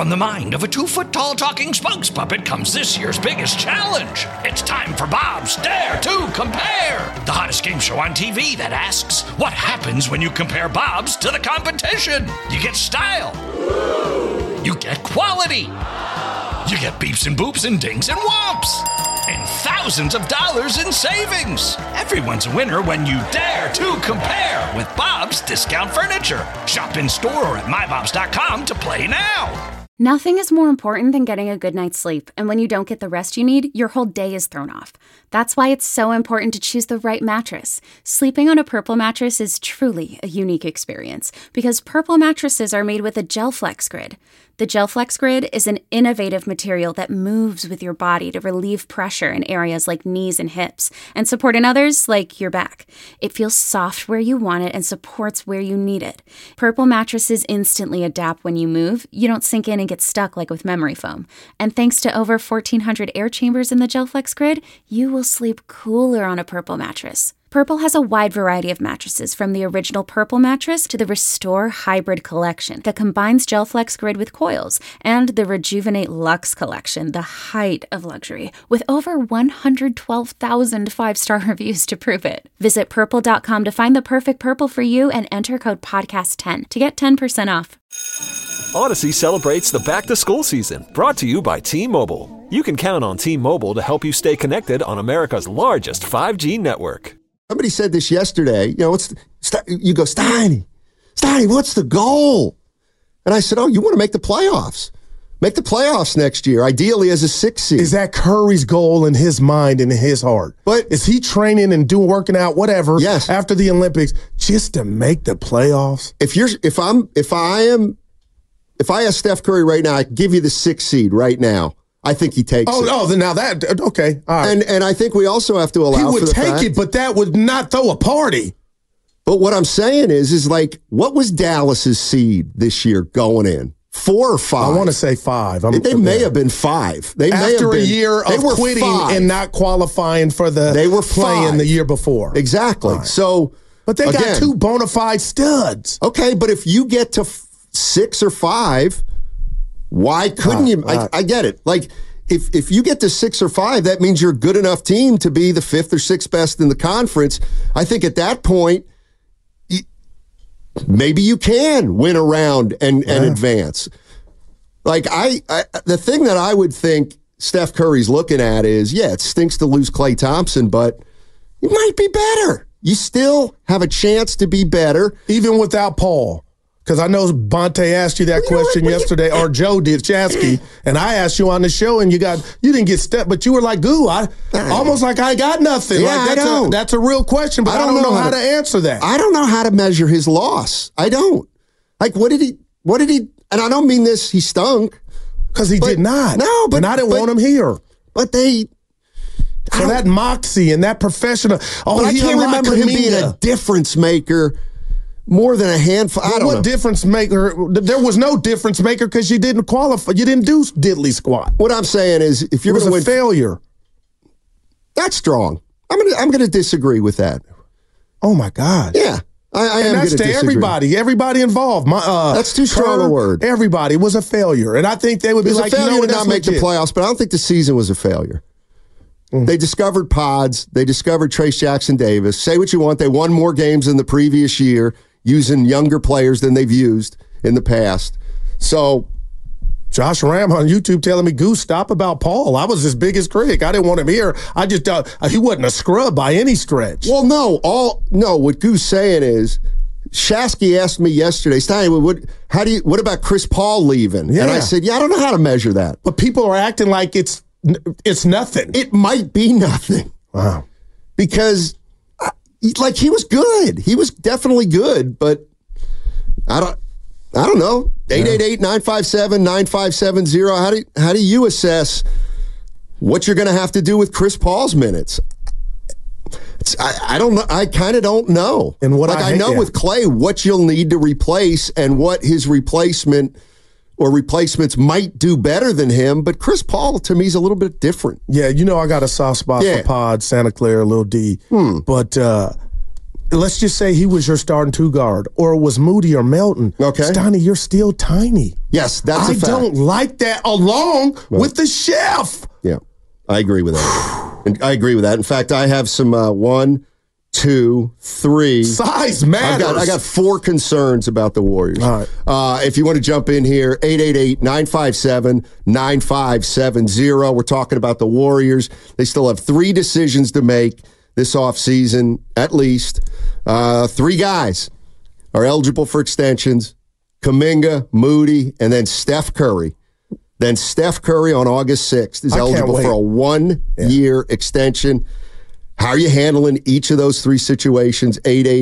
from the mind of a 2-foot-tall talking spokes puppet comes this year's biggest challenge. It's time for Bob's Dare to Compare, the hottest game show on TV that asks, what happens when you compare Bob's to the competition? You get style. You get quality. You get beeps and boops and dings and whomps. And thousands of dollars in savings. Everyone's a winner when you dare to compare with Bob's Discount Furniture. Shop in store or at mybobs.com to play now. Nothing is more important than getting a good night's sleep, and when you don't get the rest you need, your whole day is thrown off. That's why it's so important to choose the right mattress. Sleeping on a Purple mattress is truly a unique experience, because Purple mattresses are made with a GelFlex Grid. The GelFlex Grid is an innovative material that moves with your body to relieve pressure in areas like knees and hips, and support in others like your back. It feels soft where you want it and supports where you need it. Purple mattresses instantly adapt when you move. You don't sink in and get stuck like with memory foam. And thanks to over 1,400 air chambers in the GelFlex Grid, you will sleep cooler on a Purple mattress. Purple has a wide variety of mattresses, from the original Purple mattress to the Restore Hybrid collection that combines GelFlex Grid with coils, and the Rejuvenate Luxe collection, the height of luxury, with over 112,000 5-star reviews to prove it. Visit Purple.com to find the perfect Purple for you and enter code PODCAST10 to get 10% off. Odyssey celebrates the back-to-school season, brought to you by T-Mobile. You can count on T-Mobile to help you stay connected on America's largest 5G network. Somebody said this yesterday, you go, Steiny, what's the goal? And I said, you want to make the playoffs. Make the playoffs next year, ideally as a 6 seed. Is that Curry's goal in his mind and in his heart? But is he training and working out, whatever, yes, after the Olympics, just to make the playoffs? If I ask Steph Curry right now, I can give you the 6 seed right now. I think he takes it. Oh, now that, okay. All right. And I think we also have to allow for the fact. He would take it, but that would not throw a party. But what I'm saying is like, what was Dallas's seed this year going in? 4 or 5? I want to say 5. They may have been 5. They may have been. After a year of quitting 5. And not qualifying for they were playing 5. The year before. Exactly. Right. So, but they got 2 bona fide studs. Okay, but if you get to 6 or 5, why couldn't you? I get it. Like, if you get to 6 or 5, that means you're a good enough team to be the 5th or 6th best in the conference. I think at that point, maybe you can win a round and advance. Like, the thing that I would think Steph Curry's looking at is, it stinks to lose Klay Thompson, but you might be better. You still have a chance to be better. Even without Paul. Because I know Bonte asked you that question yesterday, or Joe did, Chasky, and I asked you on the show, and you didn't get stepped, but you were like, almost like I got nothing. Yeah, like that's a real question, but I don't know how to answer that. I don't know how to measure his loss. I don't. Like, what did he, and I don't mean this, he stunk. Because he did not. No, but. And I didn't want him here. But so that moxie and that professional. But I can't remember him being a difference maker. More than a handful. I don't know. What difference maker? There was no difference maker because you didn't qualify. You didn't do diddly squat. What I'm saying is, if you're going to win, failure. That's strong. I'm going to disagree with that. Oh my God. Yeah, I am going to disagree. Everybody involved. That's too strong a word. Everybody was a failure, and I think they would be like, a failure to not make the playoffs. But I don't think the season was a failure. They discovered pods. They discovered Trace Jackson Davis. Say what you want. They won more games than the previous year, using younger players than they've used in the past. So, Josh Ram on YouTube telling me, Goose, stop about Paul. I was his biggest critic. I didn't want him here. I just he wasn't a scrub by any stretch. Well, what Goose saying is, Shasky asked me yesterday, Stein, what about Chris Paul leaving? Yeah. And I said, I don't know how to measure that. But people are acting like it's nothing. It might be nothing. Wow. Because he was good. He was definitely good, but I don't know. 888-957-9570. How do you assess what you're going to have to do with Chris Paul's minutes? I don't know. I kind of don't know. And I know with Klay what you'll need to replace and what his replacement or replacements might do better than him, but Chris Paul, to me, is a little bit different. Yeah, I got a soft spot for Pod, Santa Clara, Lil D. But let's just say he was your starting two guard, or it was Moody or Melton. Okay. Stoney, you're still tiny. Yes, that's a fact. I don't like that along with the chef. Yeah, I agree with that. And I agree with that. In fact, I have some 1, 2, 3. Size matters. I got 4 concerns about the Warriors. All right. If you want to jump in here, 888-957-9570. We're talking about the Warriors. They still have 3 decisions to make this offseason, at least. 3 guys are eligible for extensions. Kuminga, Moody, and then Steph Curry. Then Steph Curry on August 6th is eligible for a 1-year extension. How are you handling each of those 3 situations?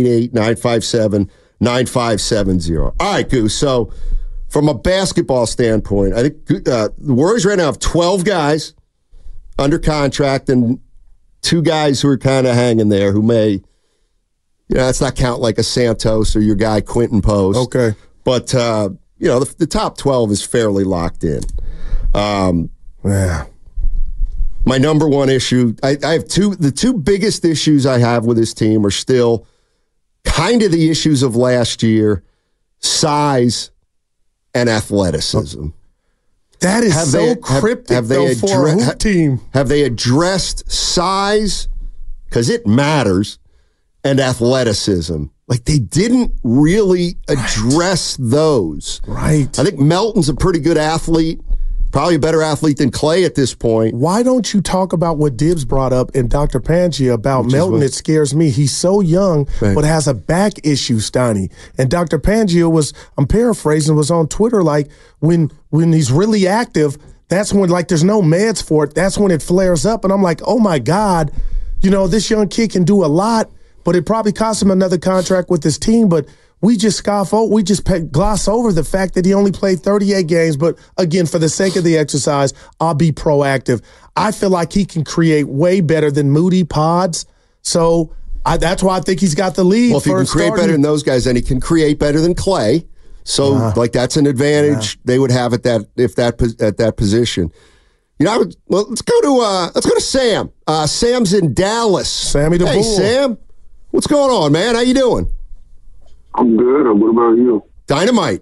888-957-9570. All right, Goose. So from a basketball standpoint, I think the Warriors right now have 12 guys under contract and 2 guys who are kind of hanging there who may, let's not count like a Santos or your guy Quentin Post. Okay. But, the top 12 is fairly locked in. Yeah. My number one issue, I have the 2 biggest issues I have with this team are still kind of the issues of last year, size and athleticism. That is cryptic for a hoop team. Have they addressed size? Because it matters, and athleticism. Like, they didn't really address those. Right. I think Melton's a pretty good athlete. Probably a better athlete than Clay at this point. Why don't you talk about what Dibbs brought up in Dr. Pangea about Melton? It scares me. He's so young, but has a back issue, Stoney. And Dr. Pangea was, I'm paraphrasing, was on Twitter like, when he's really active, that's when, like, there's no meds for it. That's when it flares up. And I'm like, oh, my God, this young kid can do a lot, but it probably cost him another contract with his team. But we just gloss over the fact that he only played 38 games. But again, for the sake of the exercise, I'll be proactive. I feel like he can create way better than Moody Pods. So that's why I think he's got the lead. Well, if he can create better than those guys, then he can create better than Clay. So, that's an advantage they would have at that position. Let's go to Sam. Sam's in Dallas. Sammy the Bull. Hey, Sam, what's going on, man? How you doing? I'm good. What about you? Dynamite.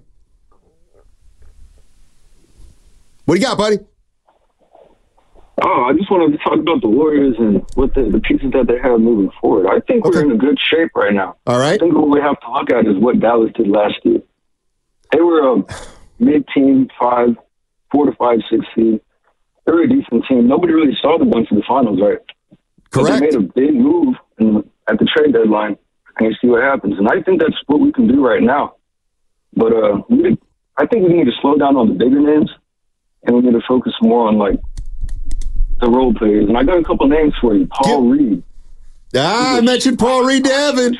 What do you got, buddy? I just wanted to talk about the Warriors and what the pieces that they have moving forward. I think we're in a good shape right now. All right. I think what we have to look at is what Dallas did last year. They were a mid-team 4 to 5, 6 seed. They were a decent team. Nobody really saw them going to the finals, right? Correct. But they made a big move at the trade deadline, and you see what happens. And I think that's what we can do right now. But I think we need to slow down on the bigger names, and we need to focus more on, like, the role players. And I got a couple names for you. Paul Reed. I mentioned Paul Reed to Evan.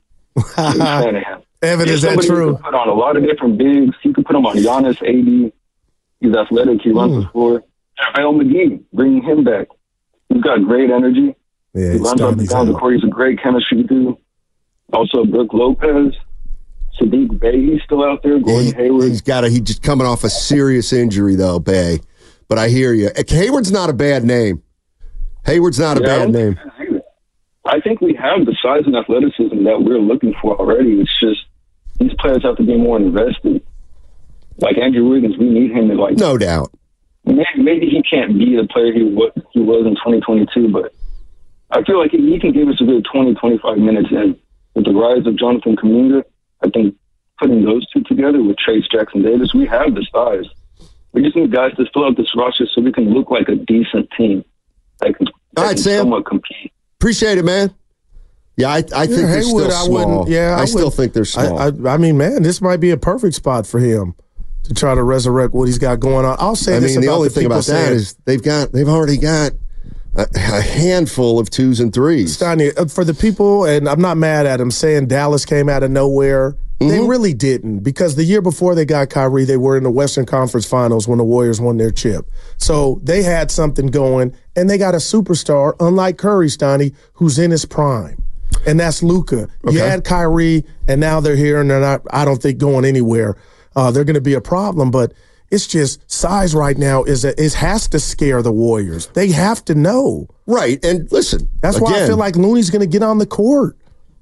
Evan, is that true? He can put on a lot of different bigs. He could put him on Giannis, AD. He's athletic. He runs the floor. JaVale McGee, bringing him back. He's got great energy. Yeah, he runs up and down the court. He's a great chemistry dude. Also, Brook Lopez. Sadiq Bey, he's still out there. Gordon Hayward. He's just coming off a serious injury, though, Bey. But I hear you. Hayward's not a bad name. Hayward's not a bad name. I think we have the size and athleticism that we're looking for already. It's just these players have to be more invested. Like Andrew Wiggins, we need him to no doubt. Maybe he can't be the player he was in 2022, but I feel like he can give us a good 20, 25 minutes. And with the rise of Jonathan Kuminga, I think putting those two together with Trace Jackson-Davis, we have the size. We just need guys to fill out this roster so we can look like a decent team that can somewhat compete. Appreciate it, man. Yeah, I think they're still small. I still think they're small. I mean, man, this might be a perfect spot for him to try to resurrect what he's got going on. I'll say this about the only thing about that is they've already got a handful of 2s and 3s. Stoney, for the people, and I'm not mad at him saying Dallas came out of nowhere. They really didn't, because the year before they got Kyrie, they were in the Western Conference Finals when the Warriors won their chip. So they had something going, and they got a superstar, unlike Curry, Stoney, who's in his prime, and that's Luka. Okay. You had Kyrie, and now they're here, and they're not, I don't think, going anywhere. They're going to be a problem, but it's just size right now has to scare the Warriors. They have to know. Right, and listen. That's why I feel like Looney's going to get on the court.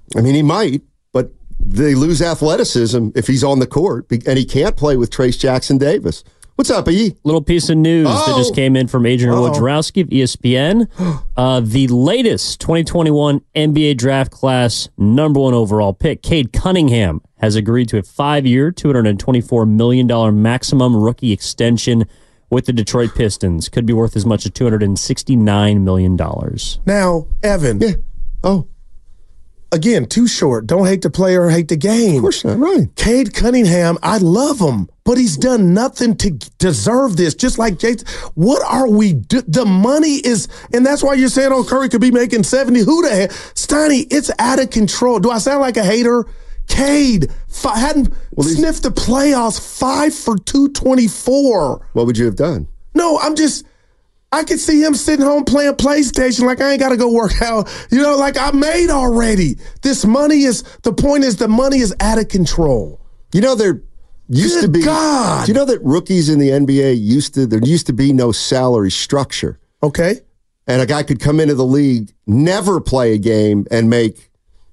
I mean, he might, but they lose athleticism if he's on the court, and he can't play with Trace Jackson Davis. What's up, E? Little piece of news that just came in from Adrian Wojnarowski of ESPN. The latest 2021 NBA draft class number 1 overall pick, Cade Cunningham, has agreed to a 5-year, $224 million maximum rookie extension with the Detroit Pistons. Could be worth as much as $269 million. Now, Evan. Yeah. Oh. Again, too short. Don't hate the player, hate the game. Of course not, right. Cade Cunningham, I love him, but he's done nothing to deserve this. Just like Jason, what are we the money is, and that's why you're saying, oh, Curry could be making 70. Who the hell? Steiny, it's out of control. Do I sound like a hater? Cade hadn't sniffed the playoffs, 5 for 224. What would you have done? No, I could see him sitting home playing PlayStation like I ain't got to go work out. Like I made already. The point is the money is out of control. There used to be. God. Do you know that rookies in the NBA there used to be no salary structure? Okay. And a guy could come into the league, never play a game, and make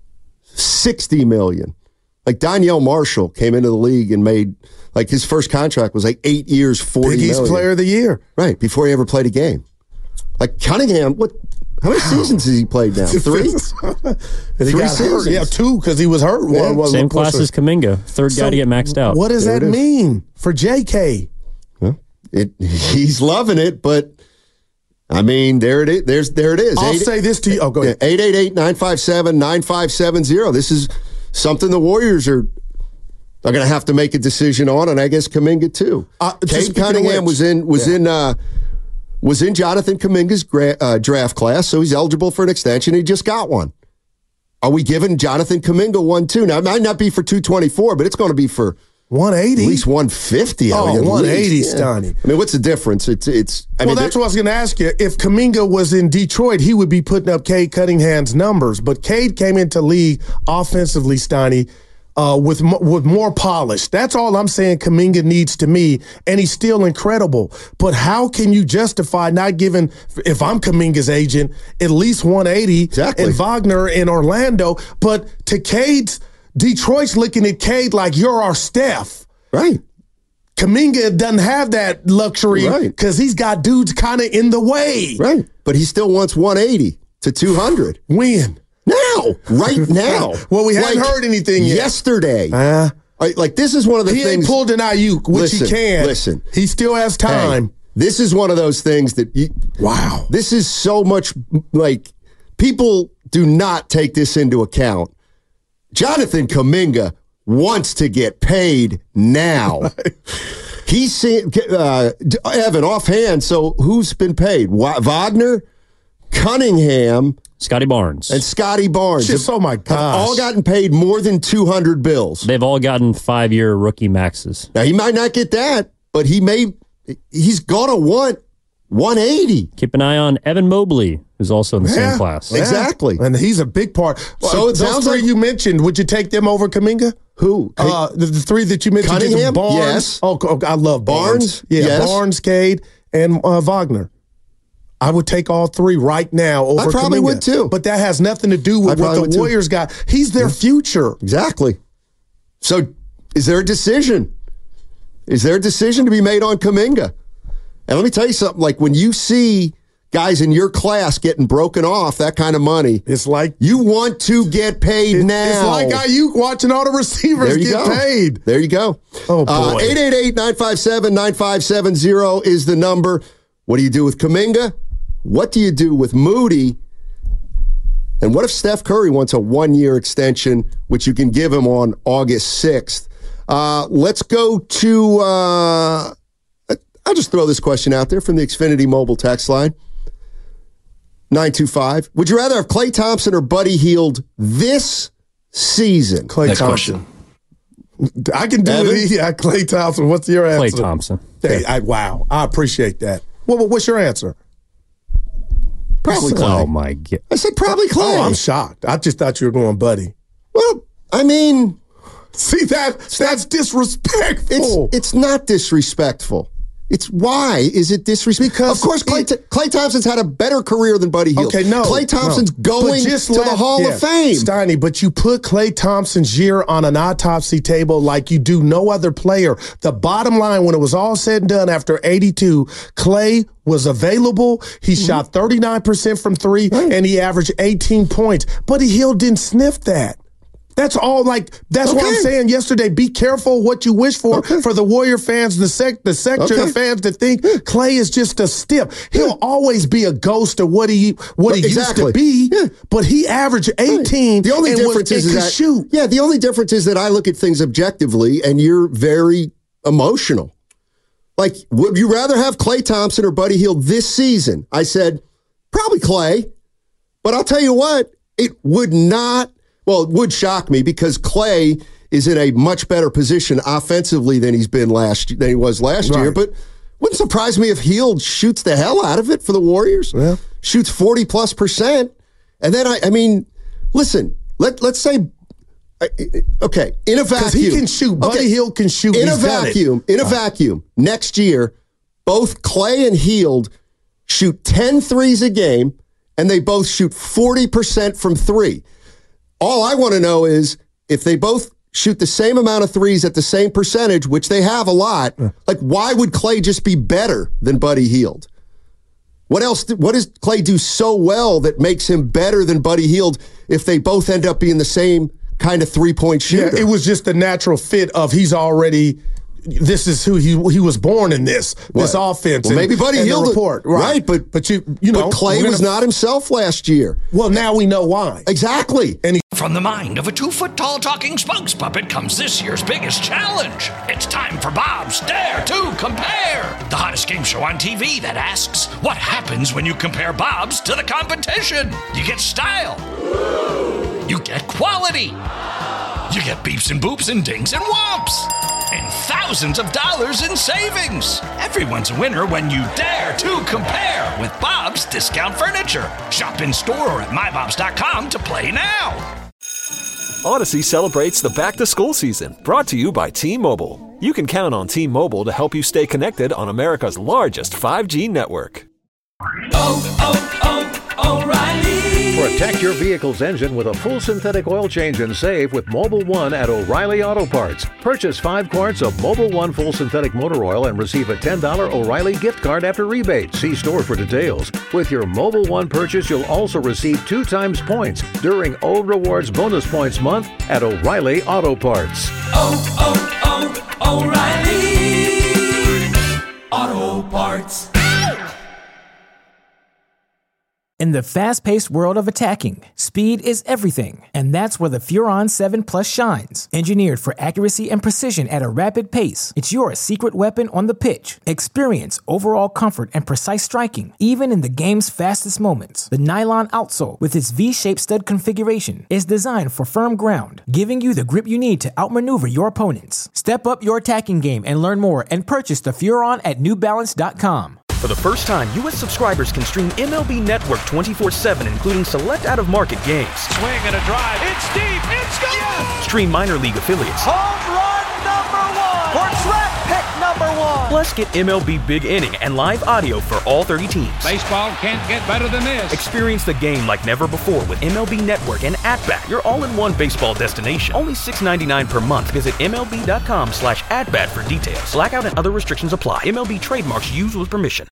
$60 million. Like Danielle Marshall came into the league and made, like his first contract was like 8 years, $40 million. Biggest player of the year. Right, before he ever played a game. Like Cunningham, how many seasons has he played now? 3? 3 seasons. Hurt. Yeah, 2 because he was hurt. Yeah. Same class as Kuminga, third guy to get maxed out. What does that mean for JK? Well, he's loving it, but I mean, there it is. There it is. I'll say this to you. Oh, go ahead. 888-957-9570. This is something the Warriors are going to have to make a decision on, and I guess Kuminga too. Cade Cunningham was in Jonathan Kuminga's draft class, so he's eligible for an extension. He just got one. Are we giving Jonathan Kuminga one too? Now it might not be for 224, but it's going to be for 180, at least 150. 180, Stoney. I mean, what's the difference? That's what I was going to ask you. If Kuminga was in Detroit, he would be putting up Cade Cunningham's numbers. But Cade came into league offensively, Stoney, with more polish. That's all I'm saying. Kuminga needs to me, and he's still incredible. But how can you justify not giving? If I'm Kuminga's agent, at least 180 exactly. And Wagner in Orlando, but to Cade's. Detroit's looking at Cade like you're our Steph. Right. Kuminga doesn't have that luxury because he's got dudes kind of in the way. Right. But he still wants 180 to 200. When? Now. Right now. Well, we haven't heard anything yet. Yesterday. This is one of the things. He ain't pulled an Ayuk, which he can. Listen. He still has time. Hey, this is one of those things that wow. This is so much people do not take this into account. Jonathan Kuminga wants to get paid now. He's seen Evan offhand. So who's been paid? Wagner, Cunningham, Scotty Barnes, and Scotty Barnes. Oh my gosh! Have all gotten paid more than 200 bills. They've all gotten 5-year rookie maxes. Now he might not get that, but he's gonna want 180. Keep an eye on Evan Mobley, who's also in the same class. Exactly. And he's a big part. So it sounds those 3 like you mentioned, would you take them over Kuminga? Who? The 3 that you mentioned. Cunningham? Barnes. Yes. Oh, I love Barnes. Yeah, yes. Barnes, Cade, and Wagner. I would take all 3 right now over Kuminga. I probably would too. But that has nothing to do with what the Warriors got. He's their future. Exactly. So is there a decision? Is there a decision to be made on Kuminga? And let me tell you something, like when you see guys in your class getting broken off that kind of money, it's like you want to get paid now. It's like Ayuk watching all the receivers get paid. There you go. Oh, boy. 888-957-9570 is the number. What do you do with Kuminga? What do you do with Moody? And what if Steph Curry wants a 1-year extension, which you can give him on August 6th? Let's go to... I'll just throw this question out there from the Xfinity mobile text line. 925. Would you rather have Klay Thompson or Buddy Hield this season? Klay Thompson. I can do it. Yeah, Klay Thompson. What's your answer? Klay Thompson. Hey, wow. I appreciate that. What's your answer? Probably Klay. Oh, my God. I said probably Klay. Oh, I'm shocked. I just thought you were going Buddy. Well, I mean... See, that's disrespectful. It's not disrespectful. It's why is it disrespect? Because of course, Klay Thompson's had a better career than Buddy Hield. Okay, no. Klay Thompson's going to the Hall of Fame. Steiny, but you put Klay Thompson's year on an autopsy table like you do no other player. The bottom line, when it was all said and done after 82, Klay was available. He shot 39% from three, and he averaged 18 points. Buddy Hield didn't sniff that. That's all. That's what I'm saying yesterday. Be careful what you wish for the Warrior fans, the section of fans that think Klay is just a stiff. He'll always be a ghost of what he used to be. Yeah. But he averaged 18. The only difference is that shoot. Yeah, the only difference is that I look at things objectively, and you're very emotional. Like, would you rather have Klay Thompson or Buddy Hield this season? I said probably Klay, but I'll tell you what, it would not. Well, it would shock me because Klay is in a much better position offensively than he was last year. But wouldn't surprise me if Hield shoots the hell out of it for the Warriors. Yeah. Shoots 40+%. And then I mean, listen, let's say, okay, in a vacuum, because he can shoot. Buddy Hield can shoot. In a vacuum, next year, both Klay and Hield shoot 10 threes a game, and they both shoot 40% from three. All I want to know is if they both shoot the same amount of threes at the same percentage, which they have a lot, like why would Klay just be better than Buddy Hield? What does Klay do so well that makes him better than Buddy Hield if they both end up being the same kind of three-point shooter? Yeah, it was just the natural fit of this is who he was born in this offense. Well, maybe Buddy Hield report, right? But Klay was not himself last year. Well, now we know why. Exactly. And from the mind of a 2-foot-tall talking spokes puppet comes this year's biggest challenge. It's time for Bob's Dare to Compare, the hottest game show on TV that asks, what happens when you compare Bobs to the competition? You get style. You get quality. You get beeps and boops and dings and whomps. And thousands of dollars in savings. Everyone's a winner when you dare to compare with Bob's Discount Furniture. Shop in store or at mybobs.com to play now. Odyssey celebrates the back-to-school season, brought to you by T-Mobile. You can count on T-Mobile to help you stay connected on America's largest 5G network. O'Reilly. Protect your vehicle's engine with a full synthetic oil change and save with Mobil 1 at O'Reilly Auto Parts. Purchase 5 quarts of Mobil 1 full synthetic motor oil and receive a $10 O'Reilly gift card after rebate. See store for details. With your Mobil 1 purchase, you'll also receive 2 times points during O Rewards Bonus Points Month at O'Reilly Auto Parts. O'Reilly Auto Parts. In the fast-paced world of attacking, speed is everything, and that's where the Furon 7 Plus shines. Engineered for accuracy and precision at a rapid pace, it's your secret weapon on the pitch. Experience overall comfort and precise striking, even in the game's fastest moments. The nylon outsole, with its V-shaped stud configuration, is designed for firm ground, giving you the grip you need to outmaneuver your opponents. Step up your attacking game and learn more and purchase the Furon at NewBalance.com. For the first time, U.S. subscribers can stream MLB Network 24/7, including select out-of-market games. Swing and a drive. It's deep. It's gone. Yes! Stream minor league affiliates. Home run #1. Or draft pick #1. Plus, get MLB Big Inning and live audio for all 30 teams. Baseball can't get better than this. Experience the game like never before with MLB Network and At-Bat, your all-in-one baseball destination. Only $6.99 per month. Visit MLB.com/AtBat for details. Blackout and other restrictions apply. MLB trademarks used with permission.